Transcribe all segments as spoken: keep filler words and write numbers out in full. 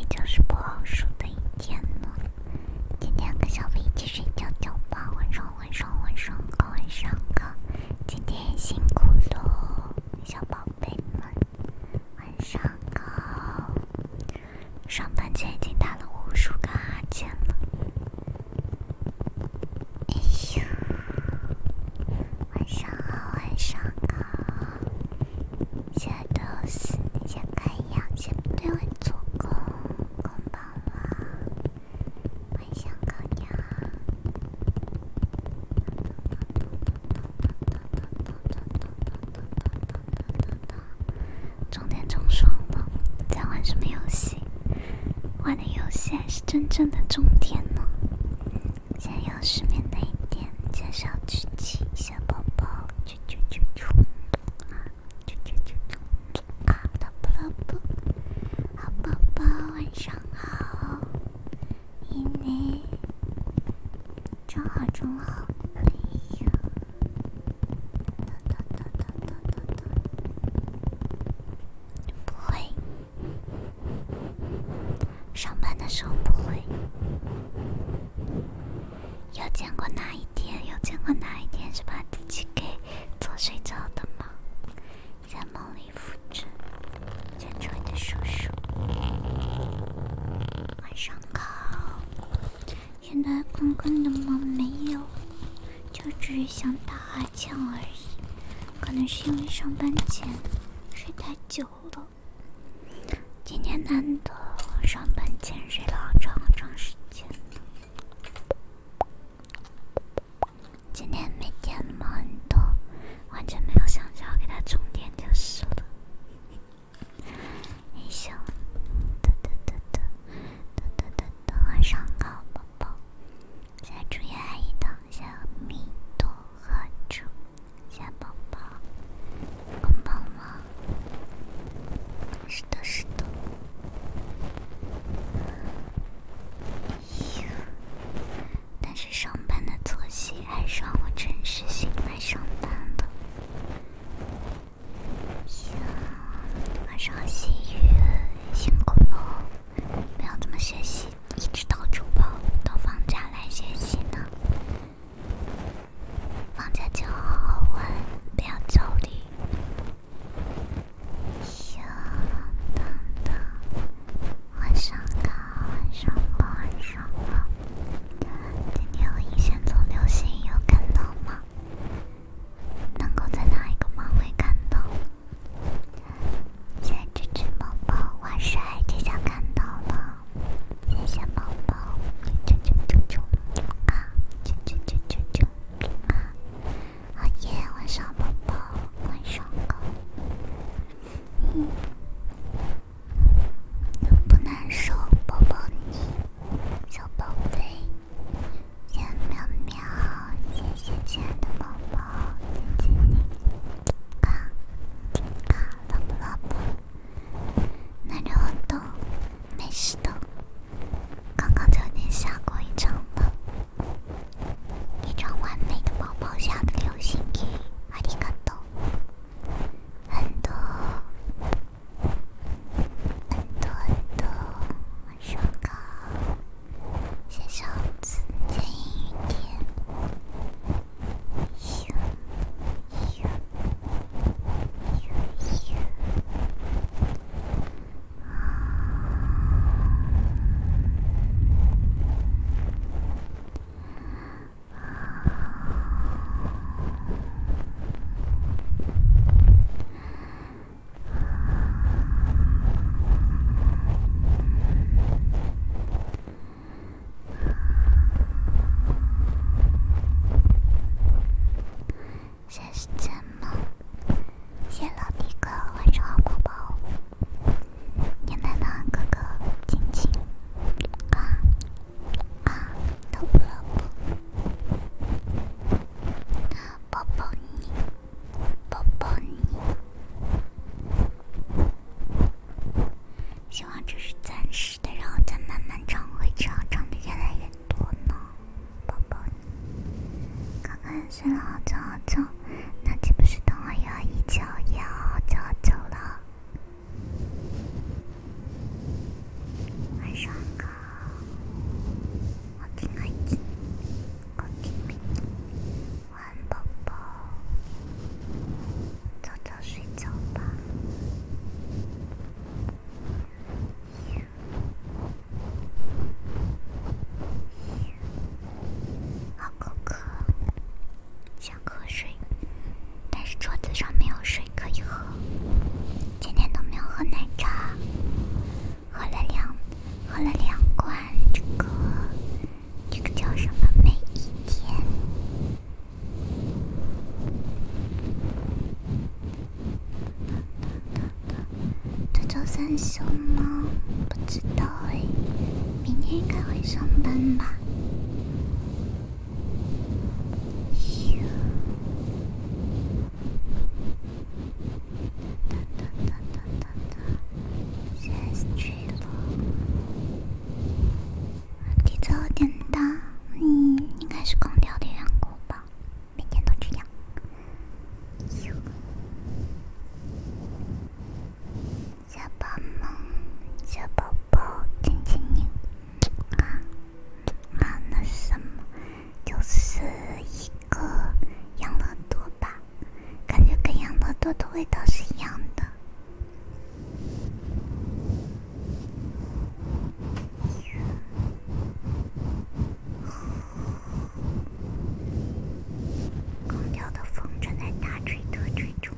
就是不好受的一天了。今天跟小飞一起睡觉觉吧，晚上晚上晚上好晚上好，今天也辛苦了，小宝贝们，晚上好。上班前已经打了无数个哈欠了，哎呦，晚上好晚上好。现在都是那些开阳，先不对我做工，こんばんは。晚上好呀。终点终爽了，在玩什么游戏？玩的游戏还是真正的终点呢？现在要失眠的一点，介绍剧情，小宝宝，啾啾啾啾，啊，啾啾啾啾，啊，老布老布，好宝宝，晚上好，你呢？真好真好，哎呀，哒哒哒哒哒哒哒，不会，上班的时候不会。有见过哪一天？有见过哪一天是把自己给做睡着的吗？在梦里复制，牵着你的手手。晚上好。现在刚刚的梦没有，就只是想打哈欠而已。可能是因为上班前睡太久了。今天难得上班前睡了好长好长时间。今天没电了很多，完全没有想着要给它充电就是了。哎呦，哒哒哒哒哒哒哒哒，晚上好，宝宝。现在注意阿姨躺下，米多喝酒，谢谢宝宝，棒棒吗？是的，是的。哎呦，但是上班的作息还是让我真实醒来上班了。呀，晚上细雨，辛苦了，不要这么学习，一直到处跑，到放假来学习呢。放假就好好玩，不要焦虑。呀，等等，晚上好，晚上好，晚上好。今天我一线从流星雨有看到吗？能够在哪一个方位看到？现在这只宝宝，哇塞，这下看到了，谢谢宝宝，啾啾啾啾啊，啾啾啾啾啾啊，好耶，晚上宝宝，晚上好，嗯，不难受，抱抱你，小宝贝。谢谢喵喵，谢谢亲爱的宝宝，亲亲你，啊啊，老不老不，那着我都没事的，刚刚就已经下过一场了，一场完美的宝宝下的流星雨，ありがとう，很多很多很多，晚上好。谢小子，见阴雨天。咻咻咻咻。啊， 喝了两罐这个，这个叫什么？每一天。这周三休吗？不知道哎，明天应该会上班吧。咻。哒哒哒哒哒哒，现在是去了。底子有点大，嗯，应该是空调的缘故吧，每天都这样。小宝梦，小宝宝，亲亲你。啊啊，那是什么？就是一个养乐多吧，感觉跟养乐多的味道是一样的。空调的风正在大吹特吹中。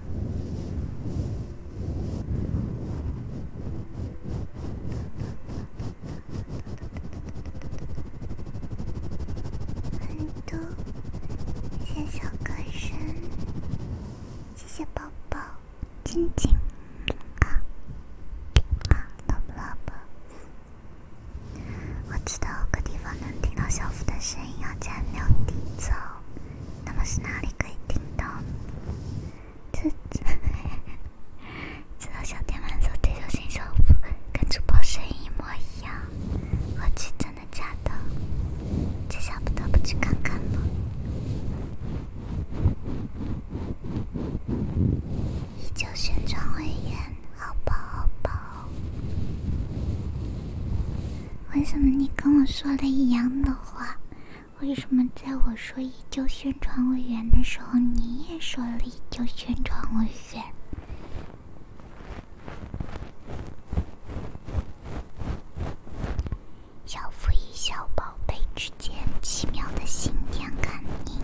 很多，谢谢小歌声，谢谢宝宝，静静啊啊，老不老不？我知道有个地方能听到小福的声音，要加没有底噪，那么是哪里可以听到呢？这这，知道小天满说这首新小福跟主播声音一模一样，我去，真的假的？这下不得不去看看了。依旧宣传委员，好饱好饱。为什么你跟我说了一样的话？为什么在我说依旧宣传委员的时候，你也说了依旧宣传委员？小福与小宝贝之间奇妙的心电感应。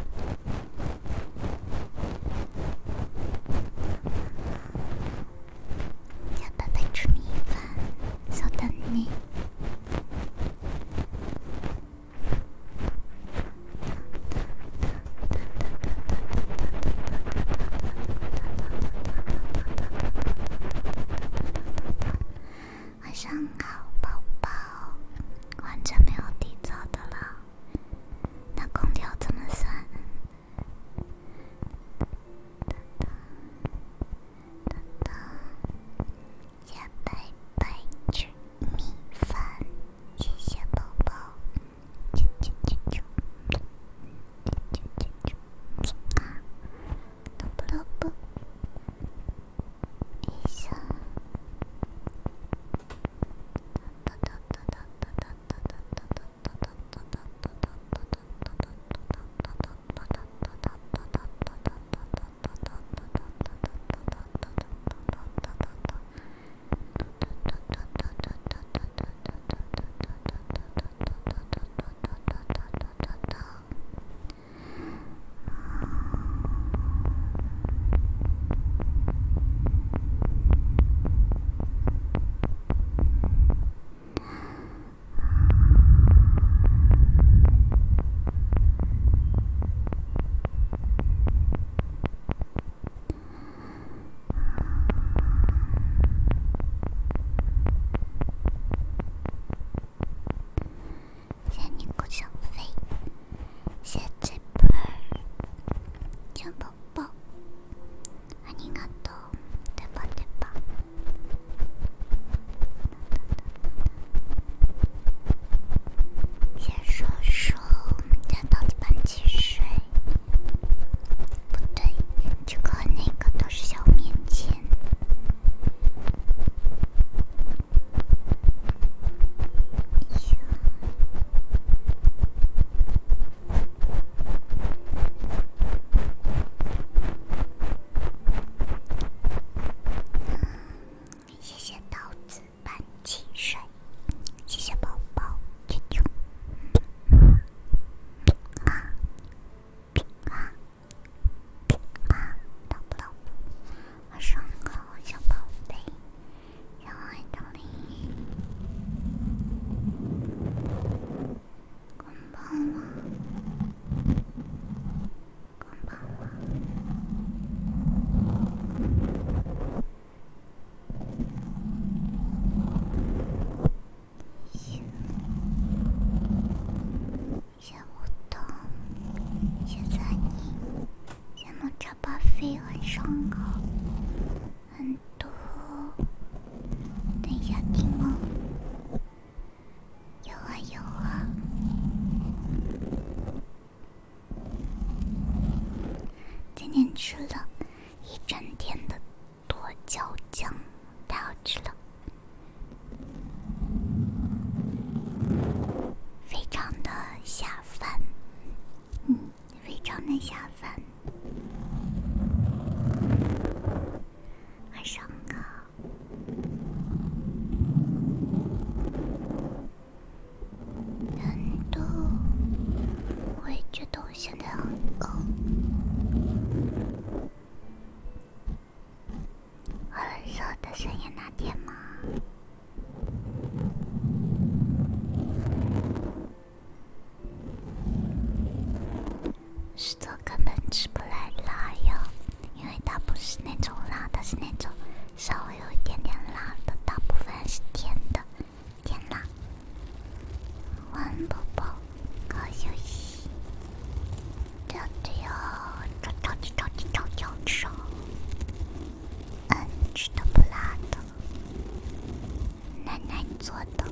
叫宝贝吃米饭，稍等你。 下饭，嗯，非常的下饭。晚上好。很多，我也觉得我现在很饿。我很热的深夜那天吗？石头根本吃不来辣呀，因为它不是那种辣，它是那种稍微有一点点辣的，大部分是甜的，甜辣。晚安，宝宝，好休息。这样子哟，超超级超级超级好吃哦。嗯，吃的不辣的，奶奶做的。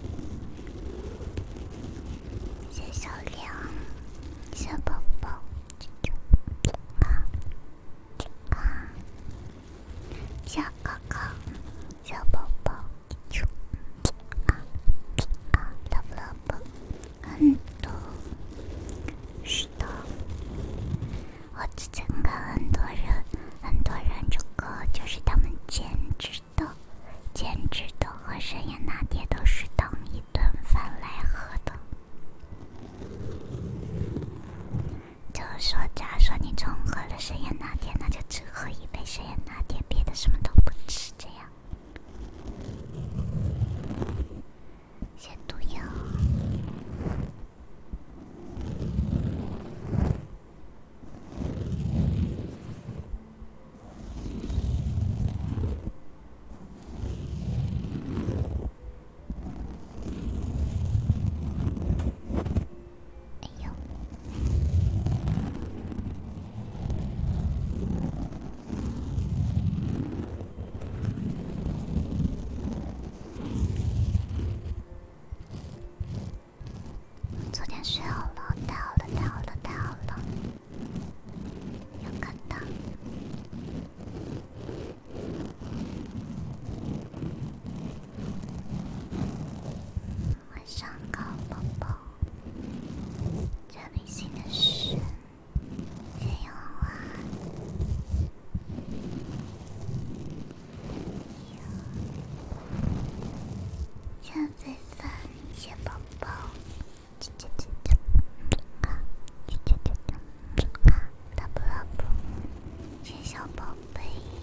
谢小亮，小宝宝，啊啊，小哥哥，小宝宝，啊啊，love love，很多，是的。我之前看很多人，很多人这个就是他们兼职的，兼职的和深夜拿铁都是当一顿饭来喝的。就是说，假如说你中午喝了深夜拿铁，那就只喝一杯深夜拿铁，别的什么都不吃，这样。写毒药。哎呦！昨天睡好了，太好了，太好了，太好了！有看到？晚上好，宝宝。这里新的是谢谢娃娃。小飞帆，谢宝宝。啾啾啾啾，啊，啾啾啾啾，啊，大不拉布，谢小宝贝。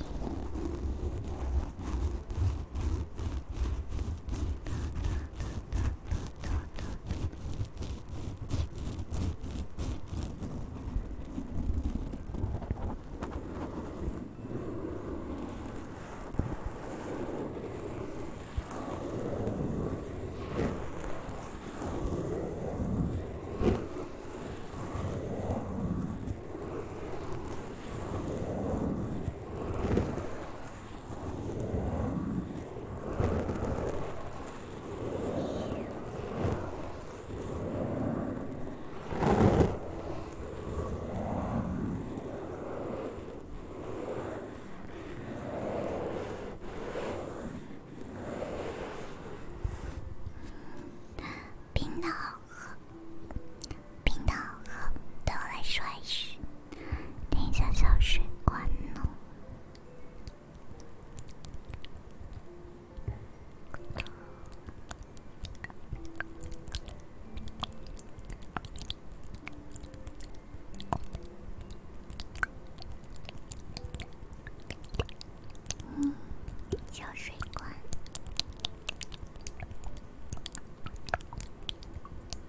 冰的好喝，冰的好喝，对我来说还是等一下小水管呢。嗯，小水管。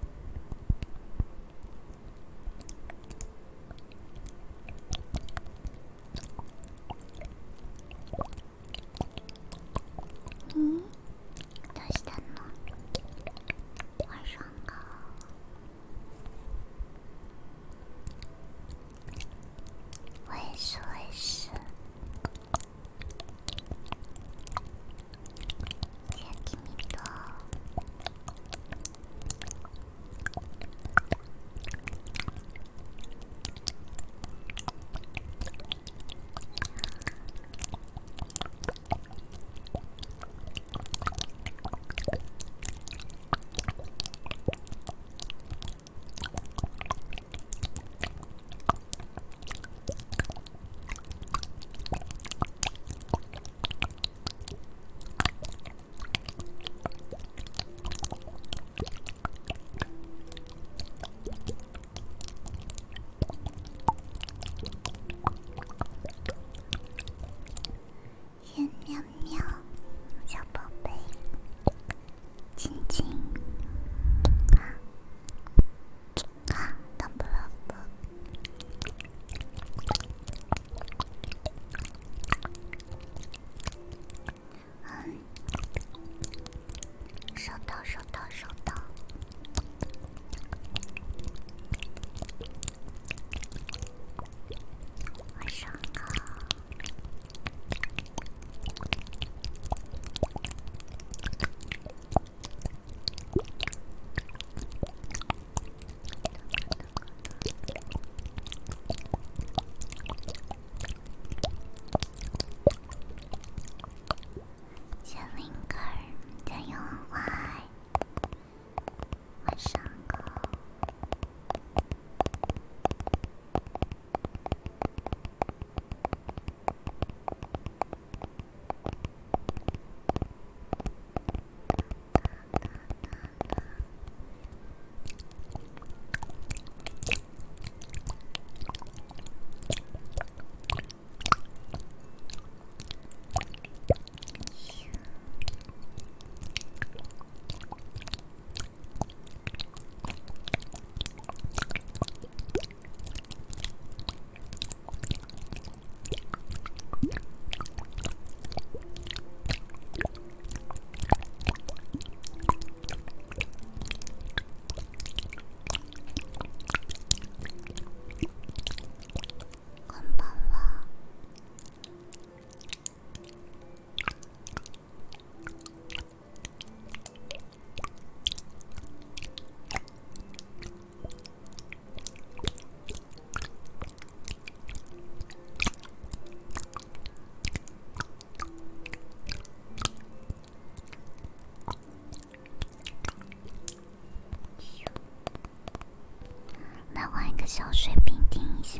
小水瓶听一下。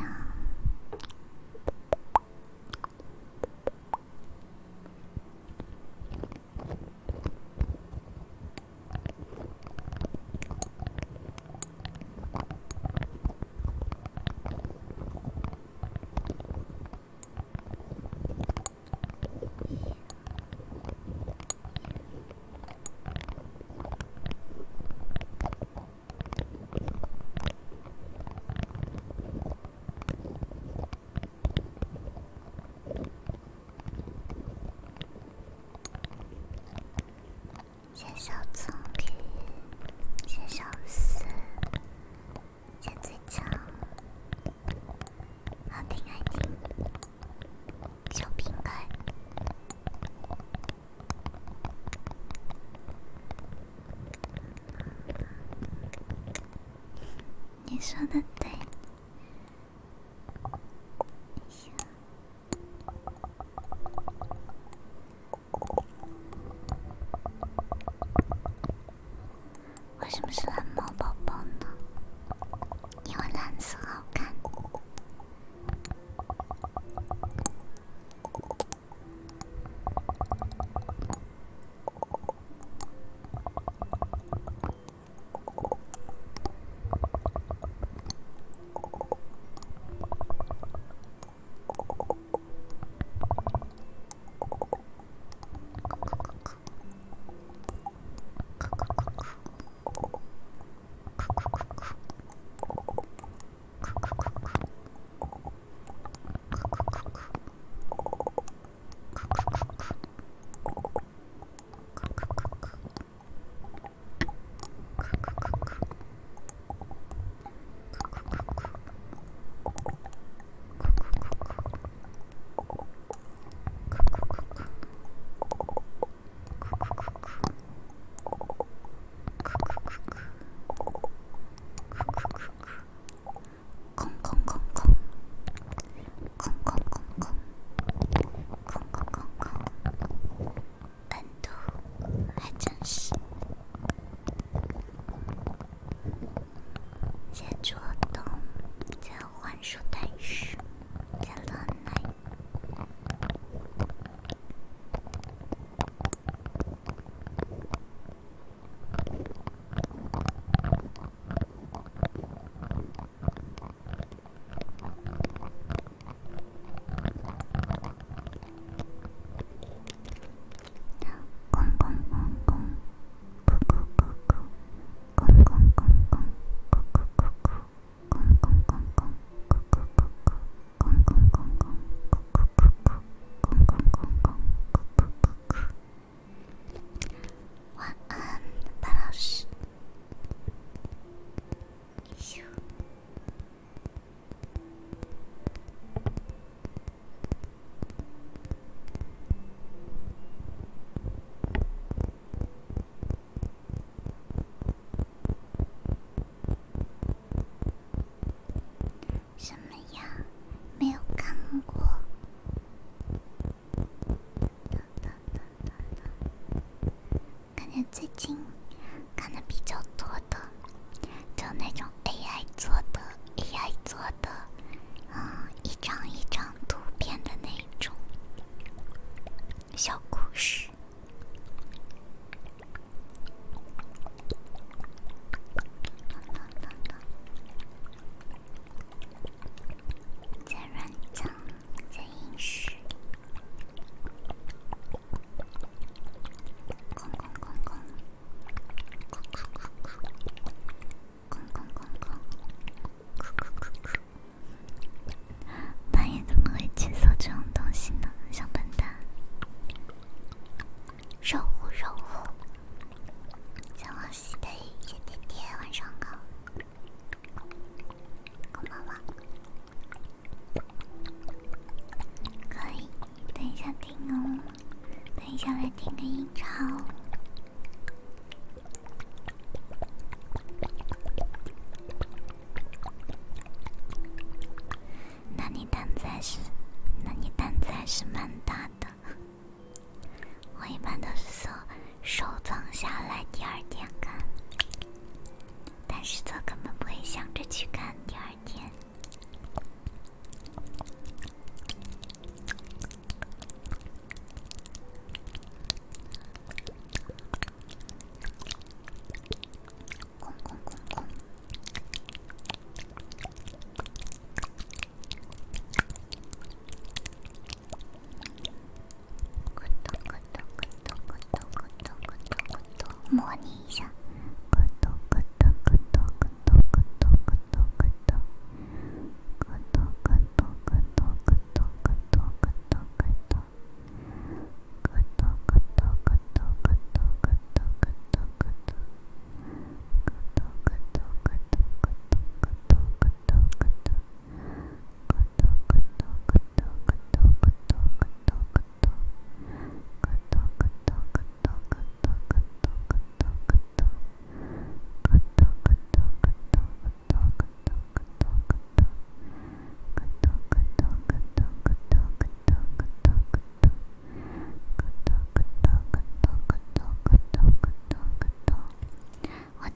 谢小聪明，谢小四，谢最强，好听爱听，小瓶盖。你说的对。为什么是蓝猫宝宝呢？因为蓝色好看。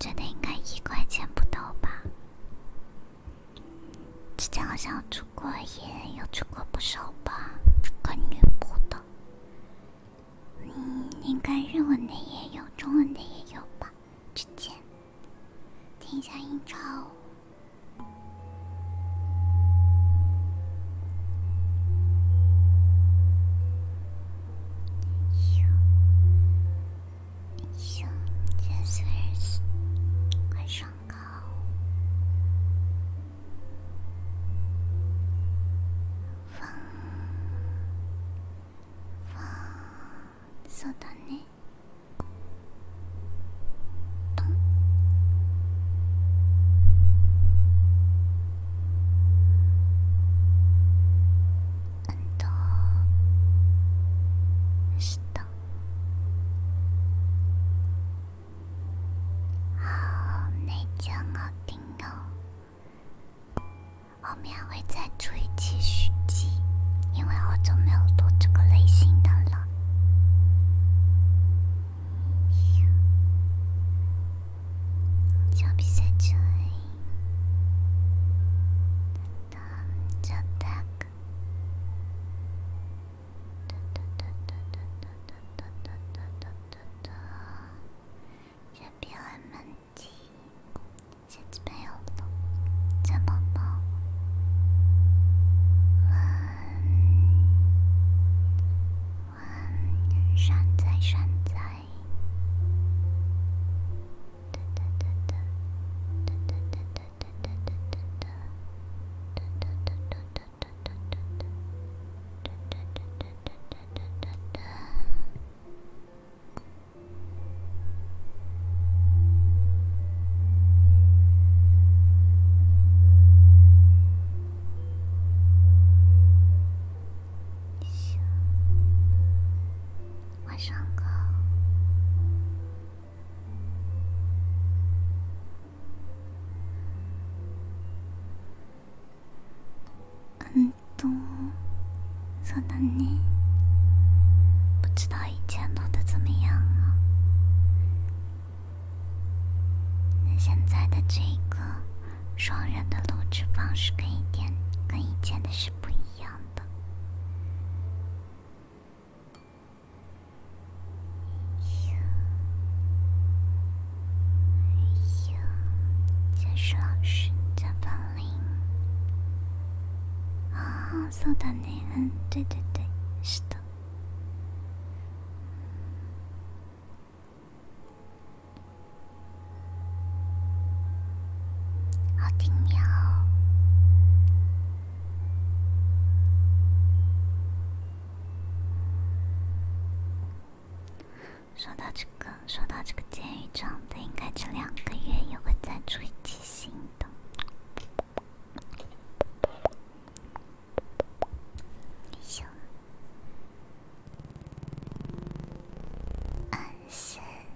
觉得应该一块钱不到吧。之前好像有出过，也有出过不少吧，关于部的。嗯，应该日文的也有，中文的也有吧。之前听一下英超。行，这是快上课。放放，そうだね。嗯と、是的。好，那讲好听哦。后面还会再出一期续集，因为好久没有录这个类型的了。小比赛这里，这 tag，哒哒哒哒哒哒哒哒哒哒哒哒，这边还蛮低，这这边有了，这宝宝。闪在闪在，哒哒哒哒，哒哒哒哒哒哒哒哒哒，哒哒哒哒哒哒哒哒，哒哒哒哒哒哒哒哒。晚上好。嗯，都そうだね。不知道以前录的怎么样啊？那现在的这个双人的录制方式跟一点跟以前的是不一样的。谢谢老师，加芳玲。啊，そうだね。嗯，对对对，是的。好听喵。说到这个，说到这个监狱长的，应该这两个月也会再出一期新的。行。嗯，是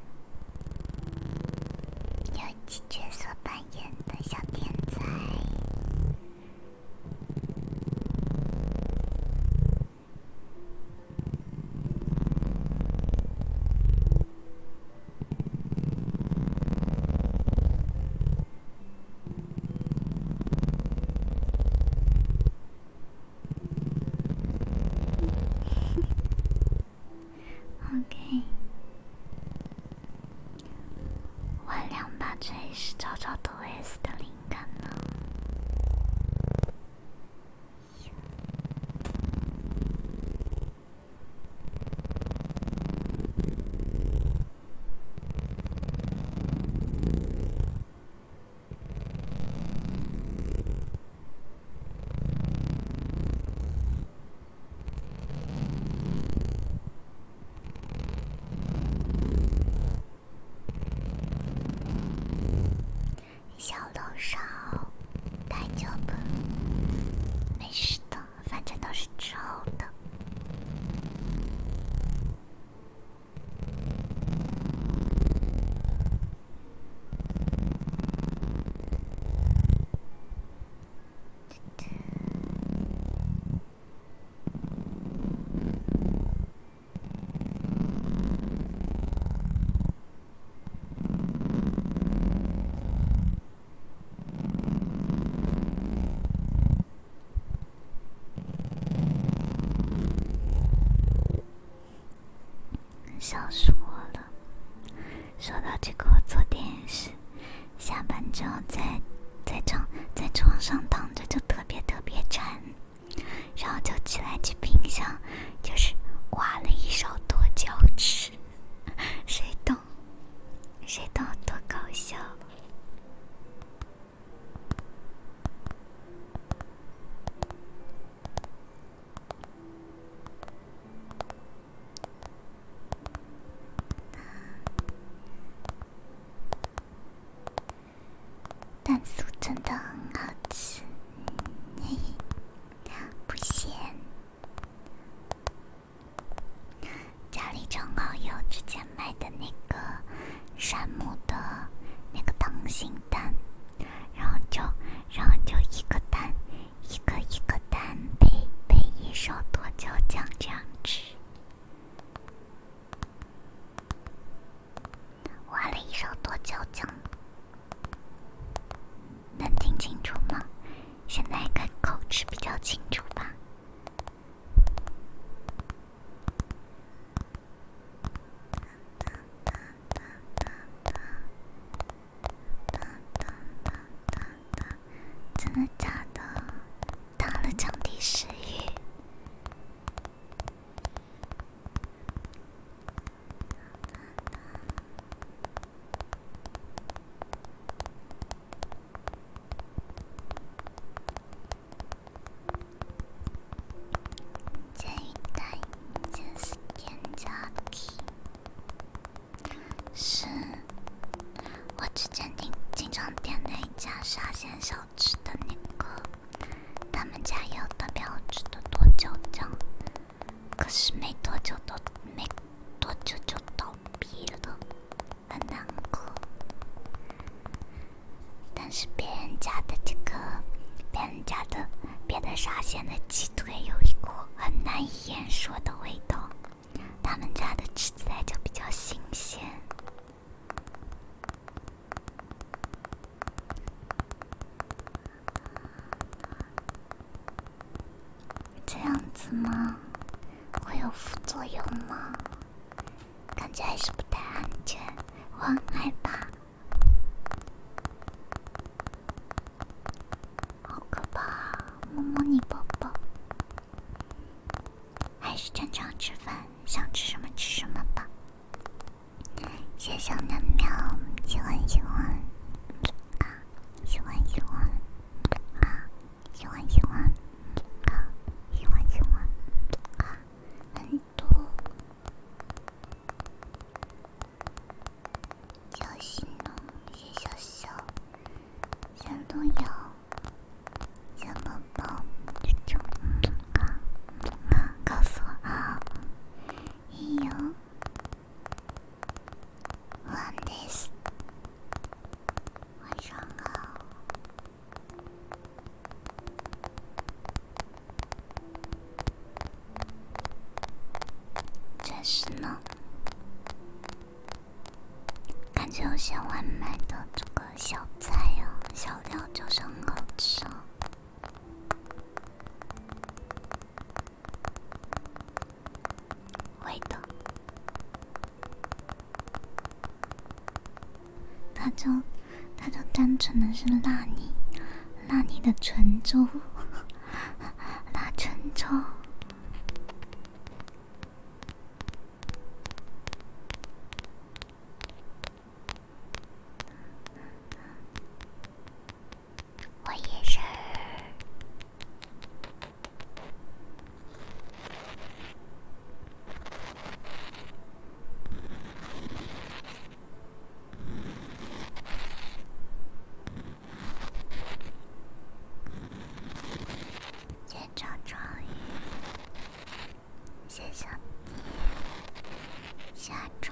有一期角色扮演的小天才。OK， 万两把这也是找找头 S 的灵感呢。小楼少，大丈夫，没事的，反正都是之后的。 之后在在床在床上躺着就特别特别馋，然后就起来去冰箱，就是挖了一勺剁椒吃，谁懂？谁懂多搞笑？蛋酥真的很好吃，嘿嘿，不咸。家里正好有之前买的那个山姆的那个溏心蛋，然后就然后就一个蛋，一个一个蛋配配一勺剁椒酱这样吃。挖了一勺剁椒酱。能听清楚吗？现在应该口齿比较清楚吧？真的假的？打了降低食欲。这一代就是添加剂，是我之前经经常点那一家沙县小吃的那个，他们家有特别好吃的剁椒酱，可是没多久都没多久就倒闭了，很难过。但是别人家的这个，别人家的别的沙县的鸡腿有一股很难以言说的味道，他们家的吃起来就比较新鲜。这样子吗？会有副作用吗？感觉还是不太安全，我很害怕。好可怕，摸摸你宝宝。还是正常吃饭，想吃什么吃什么吧。谢谢小喵喵，喜欢喜欢啊，喜欢喜欢啊，喜欢喜欢啊，喜欢喜欢啊，很多。小心哦，谢小小，小路遥，小宝宝，这种啊啊，告诉我啊，哎呦。晚です晚上好。这是呢，感觉有些外卖的这个小菜啊、小料就是很好吃哦。会的。它就它就单纯的是辣你，辣你的唇周，辣唇周。我也是。谢赵赵宇，谢小弟，夏超。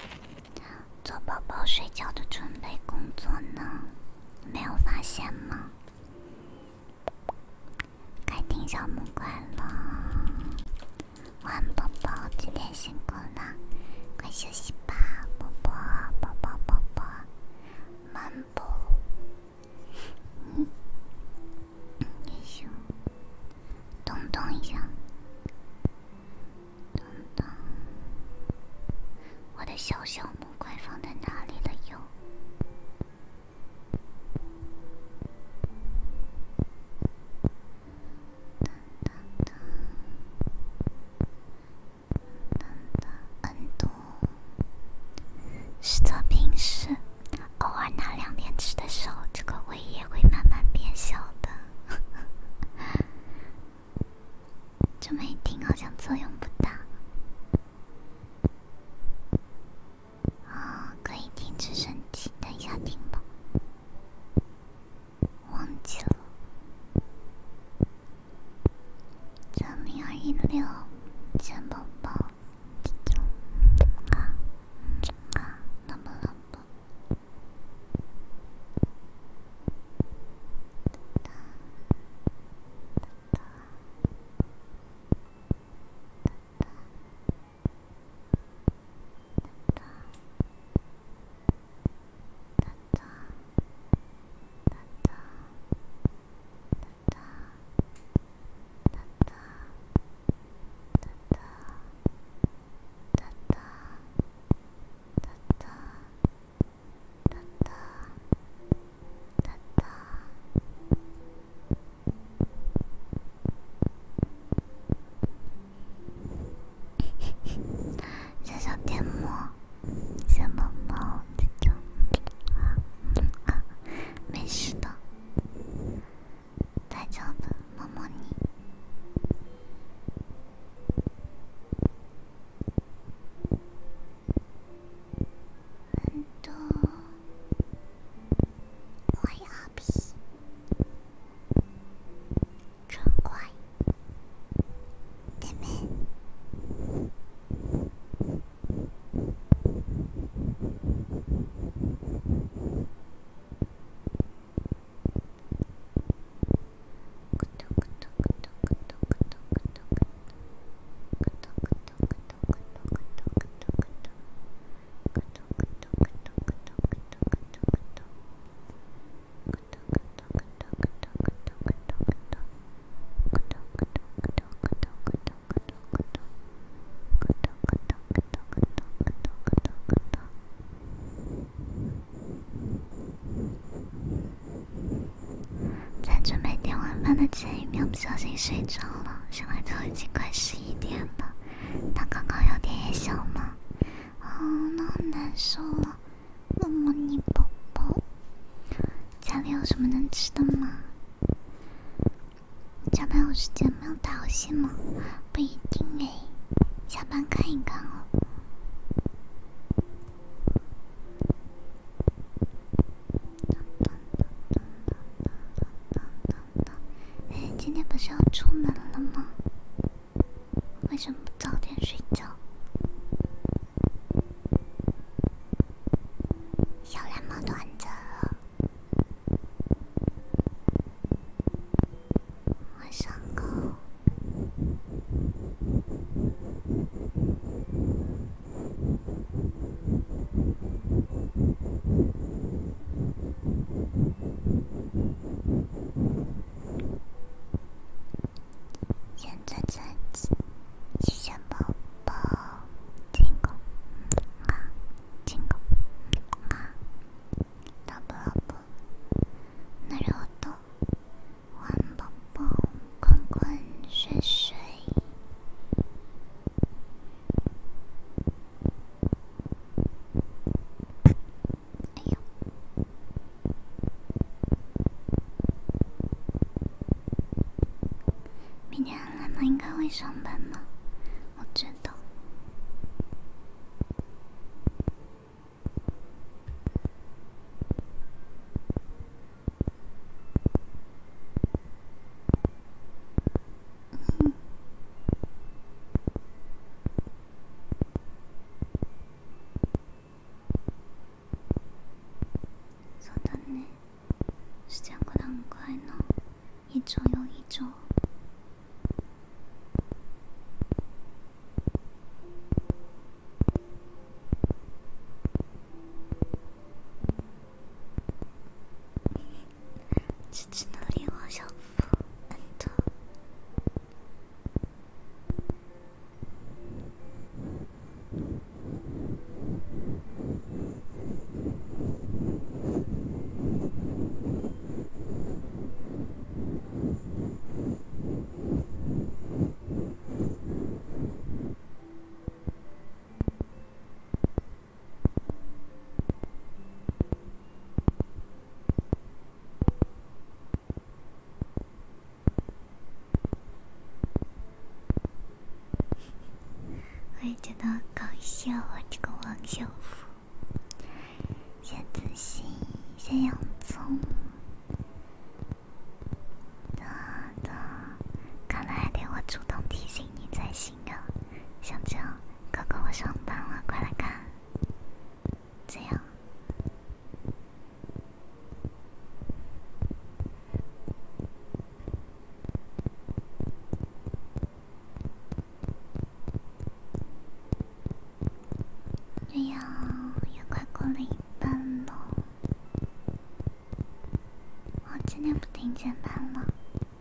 做宝宝睡觉的准备工作呢，没有发现吗？ 小木快乐，晚安宝宝，今天辛苦了，快休息吧，宝宝，宝宝，宝宝，漫步，嗯，也行，动动一下，动动，我的小小木块放在哪里了哟？很多实则平时偶尔拿两天吃的时候，这个胃也会慢慢变小的。这么一听好像作用不大。啊、哦，可以停止升级，等一下听吧。忘记了。这零二一六，钱宝宝。啊啊，老婆老婆。小小点膜，小宝宝，这种啊啊，没事的，在这的，摸摸你。很多坏阿皮，真坏，妹妹。在准备点晚饭的前一秒不小心睡着了，醒来都已经快十一点了。他刚刚有点夜宵吗？哦，那好难受了。摸摸你宝宝，家里有什么能吃的吗？下班有时间没有打游戏吗？不一定哎，下班看一看哦。哎，今天不是要出门了吗？为什么不早点睡觉？小蓝猫团子了，晚上好。现在在谢谢宝宝，金狗啊，金狗啊，老婆老婆，那肉豆，晚安宝宝，滚滚睡睡。哎呦，明天阿兰妈应该会上班吗？我觉得。嗯，そうだね。时间过得很快呢，一周又一周。 只只能离我小腹很多。我也觉得好搞笑啊，这个王小福，先仔细，先洋葱，的的，看来还得我主动提醒你才行啊。像这样，哥哥我上班了，快来看，这样。这样也快过了一半了，我今天不停减班了。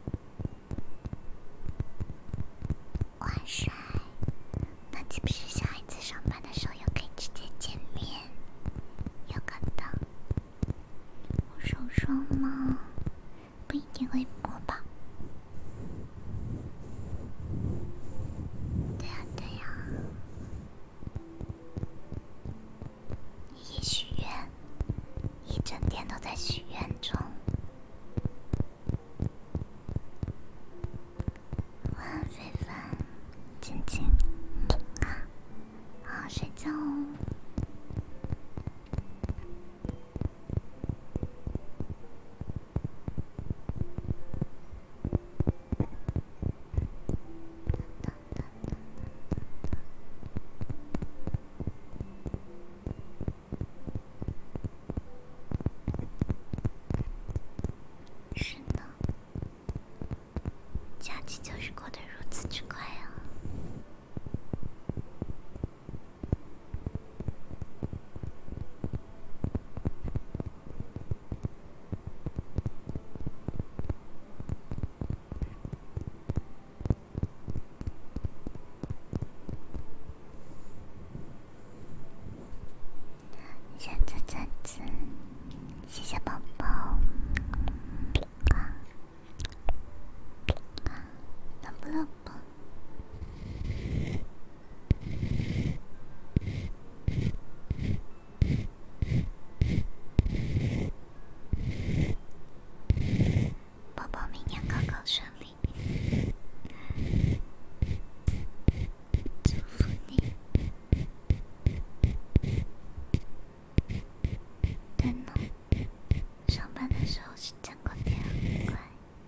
哇塞，那岂不是下一次上班的时候又可以直接见面？有可能。我手霜吗？不一定会播吧。对呀对呀。一许愿，一整天都在许愿中。晚安，非凡，静静，啊，好好睡觉哦。是的，假期就是过得如此之快啊！现在在此，谢谢宝宝。啊，乐不乐不？宝宝明年高考顺利，祝福你。对呢，上班的时候时间过得很快。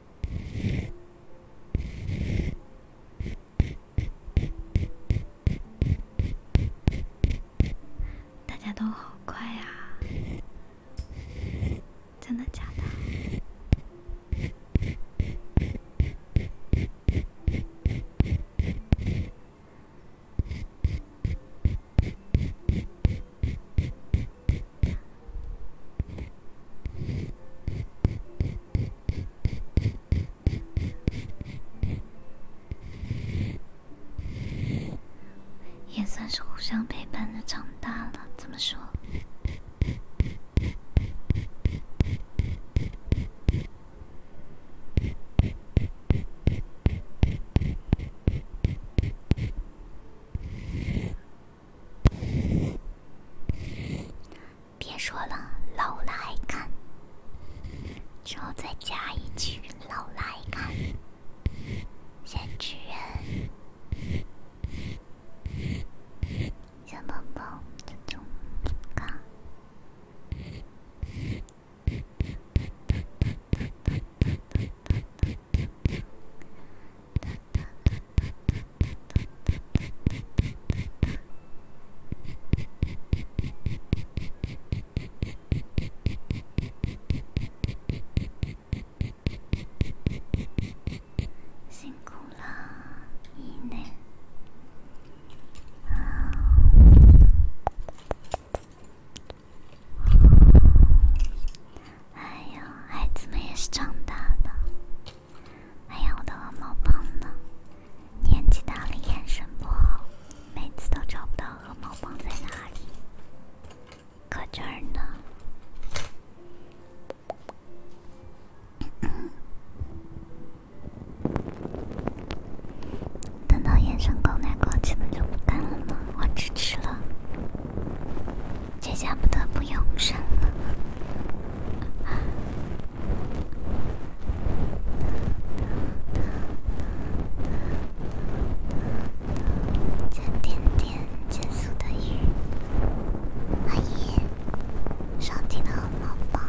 大家都好快啊！真的假的？也算是互相陪伴着长大了，怎么说？别说了，老了还看，之后再加一句老了还看，先吃人。小宝宝，这种看。辛苦了。 是长大了。哎呀，我的鹅毛棒呢？年纪大了，眼神不好，每次都找不到鹅毛棒在哪里。搁这儿呢。等到眼神狗奶过期了就不干了吗？我只吃了，这下不得不永生了。这点点结束的雨，阿姨，少听了鹅毛棒。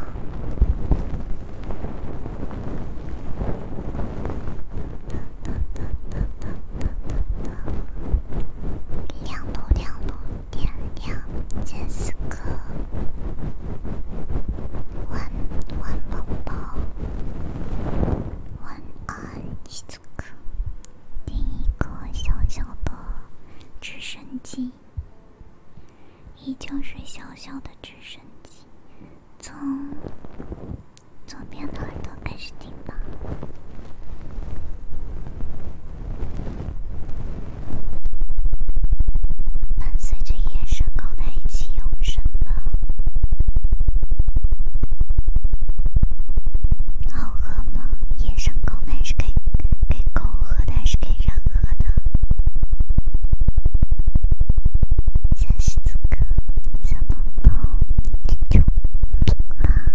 亮路亮路点亮，这是个晚晚宝宝，晚安，一组个第一个小小的直升机，依旧是小小的直升机，从左边的耳朵开始听吧。伴随着野生狗奶一起永生吧。好喝吗？野生狗奶是给给狗喝的还是给人喝的？这是这个小宝宝，啾啾啊！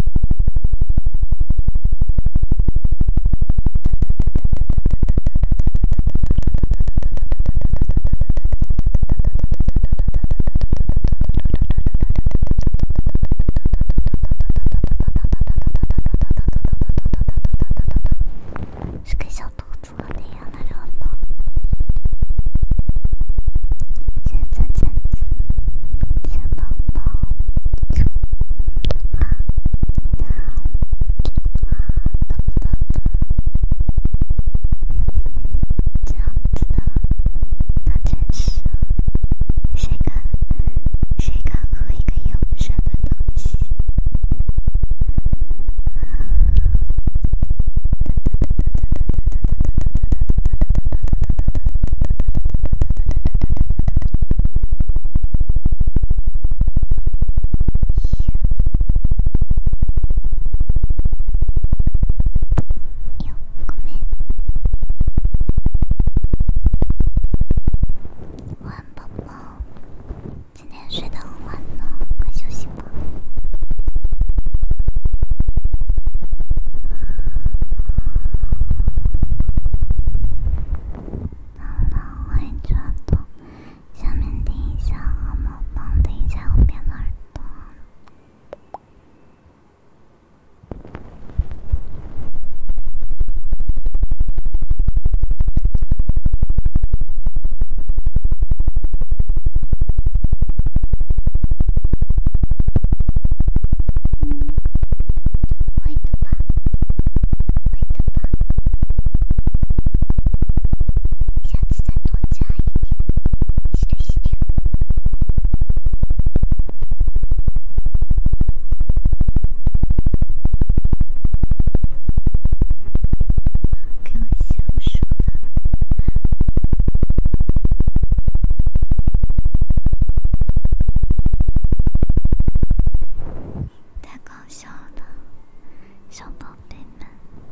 是给小兔子喝的呀，那热宝。现在这样子，小宝宝，啾啊啊啊，怎么了？这样子的，那真是，谁敢谁敢喝一个永生的东西？哟，ごめん。晚安，宝宝。今天睡得很晚呢，快休息吧。朗朗会转动，下面听一下鹅毛棒，听一下右边的耳朵。嗯，会的吧，会的吧。下次再多加一点，吸溜吸溜。给我消暑了，太搞笑了，小宝贝们。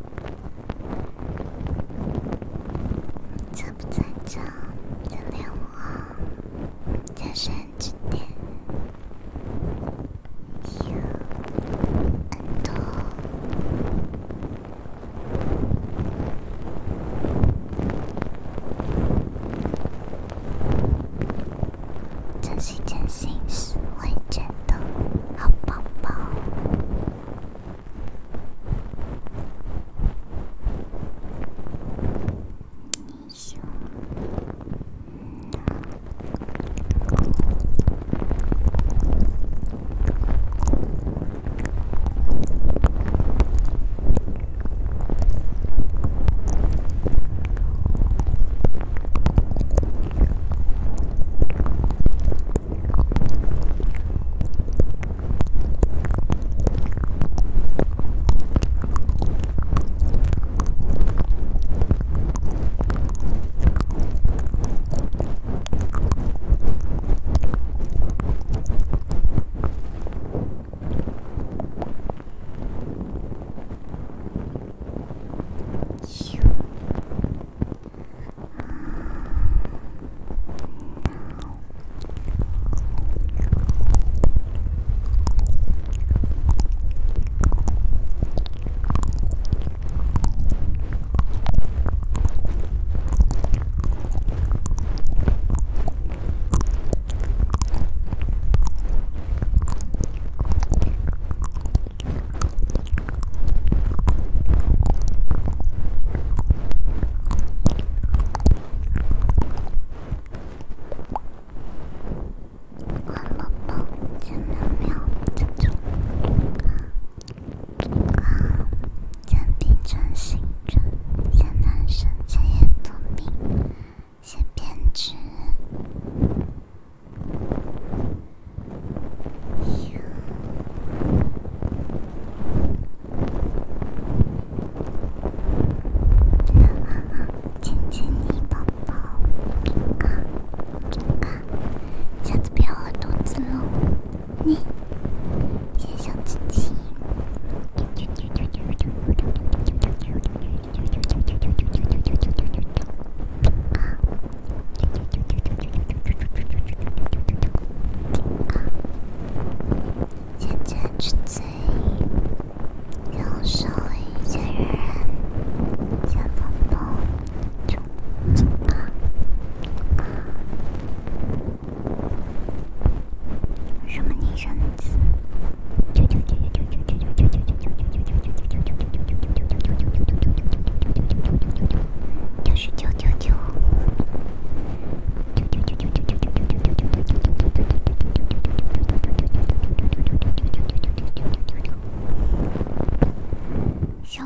在不在家？在连我，在山之巅。有很多。这是一件幸事，我也觉得，好宝宝。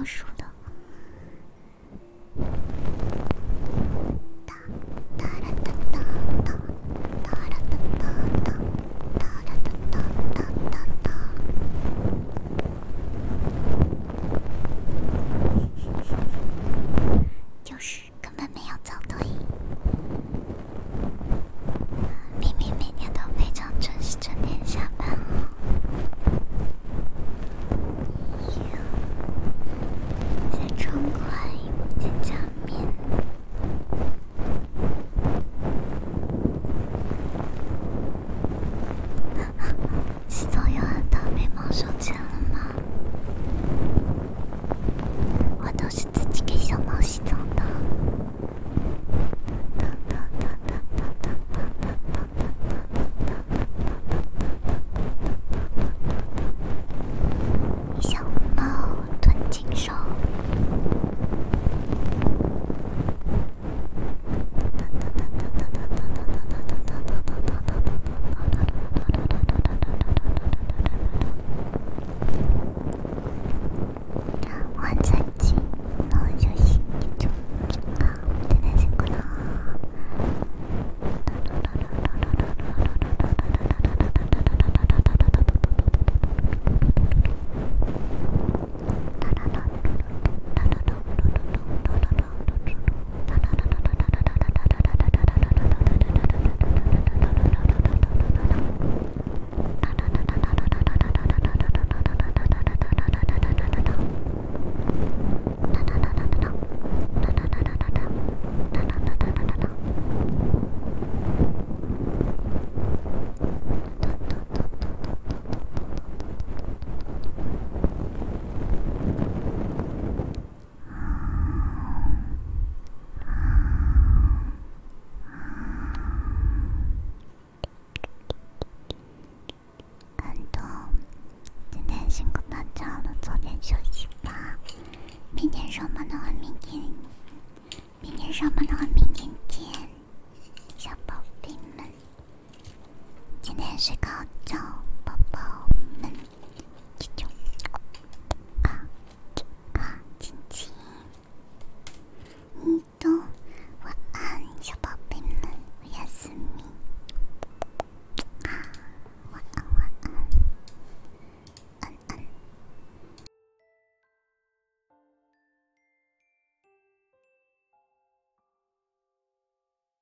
要数的。哒哒啦哒哒哒，哒啦哒哒哒，哒啦哒哒哒哒哒。就是根本没有早退，明明每天都非常准时准点下班哦。在窗外，在家面。洗澡有按到眉毛收钱了吗？我都是自己给小猫洗澡的。小猫吞金兽。晚餐鸡，然后就洗一种啊，真的辛苦了。很多，今天辛苦大家了，早点休息吧。明天上班的话，明天，明天上班的话，明天见，小宝贝们。今天睡个好